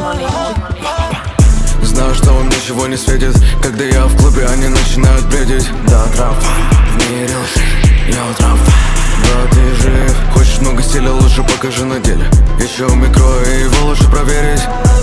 Знаю, что вам ничего не светит, когда я в клубе, они начинают бредить. Да, трав, в мире я утрав. Да, ты жив. Хочешь много стиля, лучше покажи на деле. Еще микро и его лучше проверить.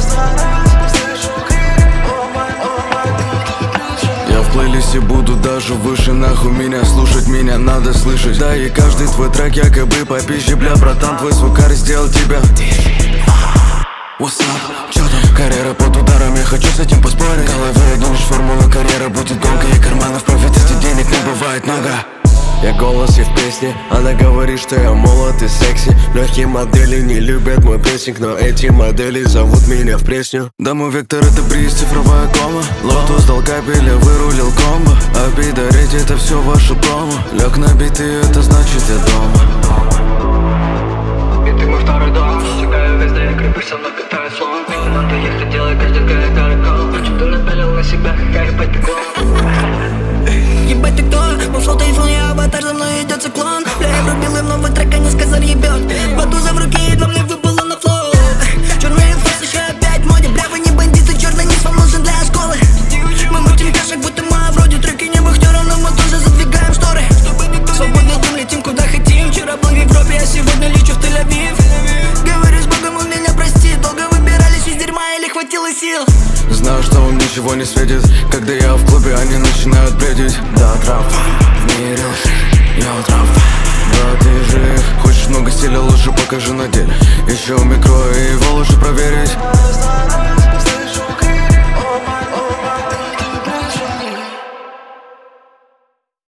Я в плейлисте буду даже выше, нахуй меня слушать, меня надо слышать. Да, и каждый твой трек якобы по пище, бля, братан, твой звукарь сделал тебя. What's up? Чё там? Карьера под ударами, хочу с этим поспорить. Головой одну лишь формула, карьера будет гонка. И карманов профит, эти денег не бывает много. Я голос и в песне, она говорит, что я молод и секси. Легкие модели не любят мой прессинг, но эти модели зовут меня в пресню. Да, мой вектор это приз, цифровая кома. Лотус дал капель, я вырулил комбо. А пидорить это все ваше промо. Лег на биты, это значит я дома. Биты мой второй дом. Шагаю везде, я крепыш, со мной катаю слон. Надо ехать, делай каждый городок. Хочу ты напялил на себя, как ебать ты клон. Ебать ты кто? Мой флот айфон, я аватар, за мной идет циклон. Бля, я врубил им новый трек, они сказали ебет. Батуза в руке, едва мне выпало на флоу. Черный фейс еще опять в моде. Бля, вы не бандиты, черный низ вам нужен для школы. Мы мутим кашек, будто мы вроде треки не вахтеров, но мы тоже задвигаем шторы. Свободный дым, летим куда хотим. Вчера был в Европе, а сегодня лечу в Тель-Авив. Говорю с Богом, он меня простит. Долго выбирались из дерьма или хватило сил. Знаю, что вам ничего не светит, когда я в клубе, они начинают бредить. Да, трав, в мире я утрав. Да, ты жив. Хочешь много стиля, лучше покажи на деле. Еще микро и его лучше проверить.